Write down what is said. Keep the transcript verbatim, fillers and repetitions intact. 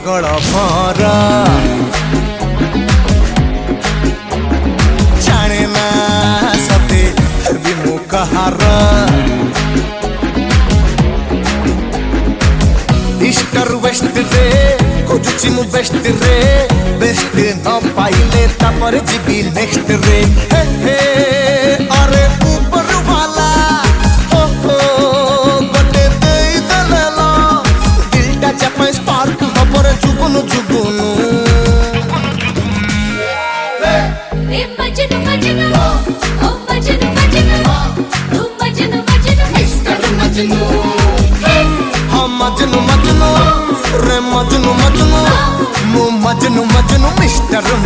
पागल भरा जाने ना सते भी मु कहारा ईस्टर वेस्ट रे खोजुची मु बेस्ट रे बेस्ट न पाइले तापर जीबी नेक्स्ट रे हे हे अरे ऊपर वाला हो हो गटे देई देला दिलटा चापे स्पार्क खबर जुगुनु जुगुनु रे मजनू मजनू ओ मजनू मजनू तू मजनू मजनू मिस्टर मजनू मजनू मजनू रे मजनू मजनू मु मजनू मजनू मिस्टर